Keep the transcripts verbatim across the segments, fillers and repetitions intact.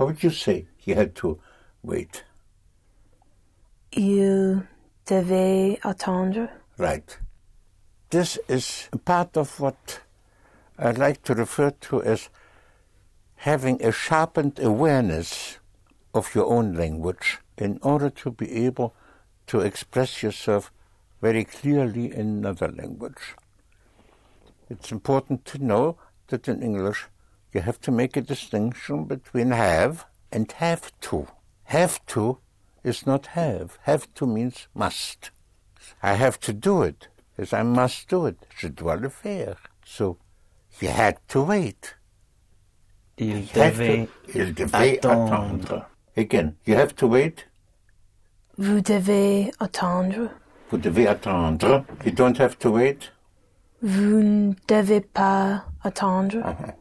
How would you say he had to wait? Il devait attendre. Right. This is part of what I like to refer to as having a sharpened awareness of your own language in order to be able to express yourself very clearly in another language. It's important to know that in English you have to make a distinction between have and have to. Have to is not have. Have to means must. I have to do it, as I must do it. Je dois le faire. So he had to wait. Il He had devait to- Il devait attendre. attendre. Again, you have to wait. Vous devez attendre. Vous devez attendre. You don't have to wait. Vous ne devez pas attendre. Uh-huh.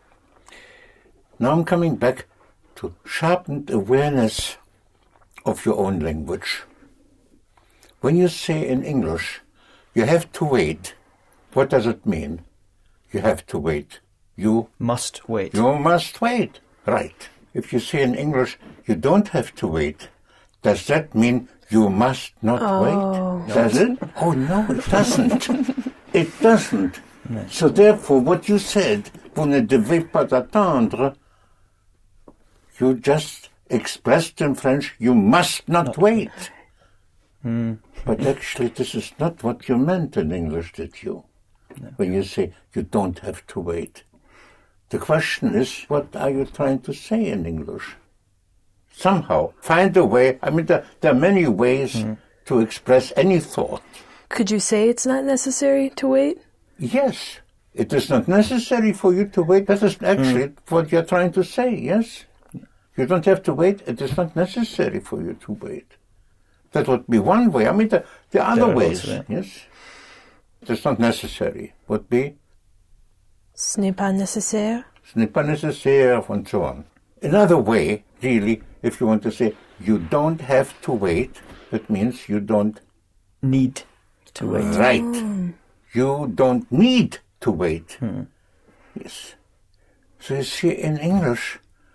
Now I'm coming back to sharpened awareness of your own language. When you say in English, you have to wait, what does it mean? You have to wait. You Must wait. You must wait. Right. If you say in English, you don't have to wait, does that mean you must not Oh. wait? Does it? Oh, no, it doesn't. It doesn't. So therefore, what you said, vous ne devez pas attendre, you just expressed in French, you must not, Not wait. Mm. But actually, this is not what you meant in English, did you? When you say you don't have to wait. The question is, what are you trying to say in English? Somehow, find a way. I mean, there, there are many ways Mm. to express any thought. Could you say it's not necessary to wait? Yes, it is not necessary for you to wait. That is actually Mm. what you're trying to say, yes? You don't have to wait. It is not necessary for you to wait. That would be one way. I mean, the, the other There are ways, lots of yes? It is not necessary. Would be, Ce n'est pas nécessaire. ce n'est pas nécessaire, and so on. Another way, really, if you want to say, you don't have to wait, it means you don't Need to wait. Right. You don't need to wait. Hmm. Yes. So you see, in English,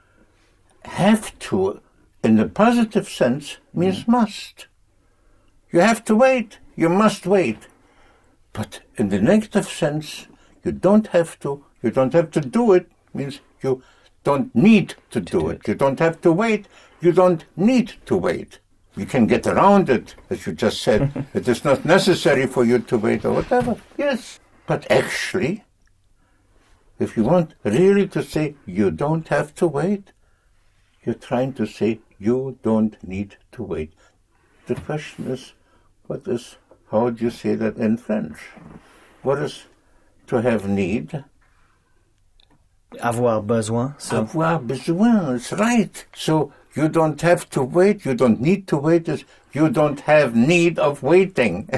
have to, in the positive sense, means must. You have to wait. You must wait. But in the negative sense, you don't have to. You don't have to do it. Means you don't need to, do, do it. it. You don't have to wait. You don't need to wait. You can get around it, as you just said. It is not necessary for you to wait or whatever. Yes. But actually, if you want really to say you don't have to wait, you're trying to say you don't need to wait. The question is, what is, how do you say that in French? What is to have need? Avoir besoin. So Avoir besoin, it's right. So you don't have to wait, you don't need to wait, is you don't have need of waiting.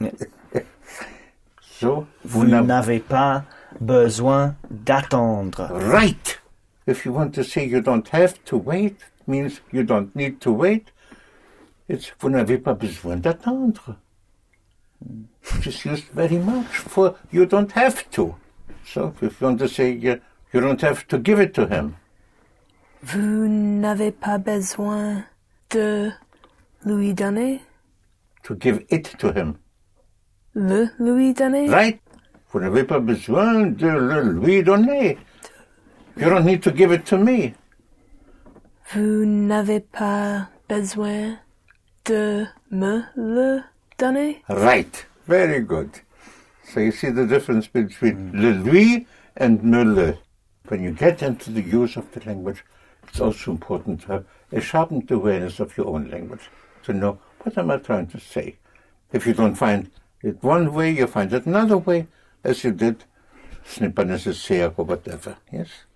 So, vous n'avez pas besoin d'attendre. Right. If you want to say you don't have to wait, means you don't need to wait, it's vous n'avez pas besoin d'attendre. Which is used very much for you don't have to. So if you want to say you, you don't have to give it to him. Vous n'avez pas besoin de lui donner. To give it to him. Le lui donner. Right? Vous n'avez pas besoin de le lui donner. You don't need to give it to me. Vous n'avez pas besoin de me le donner. Right. Very good. So you see the difference between le lui and me le. When you get into the use of the language, it's also important to have a sharpened awareness of your own language, to know what am I trying to say. If you don't find it one way, you find it another way, as you did, ce n'est pas nécessaire or whatever, yes?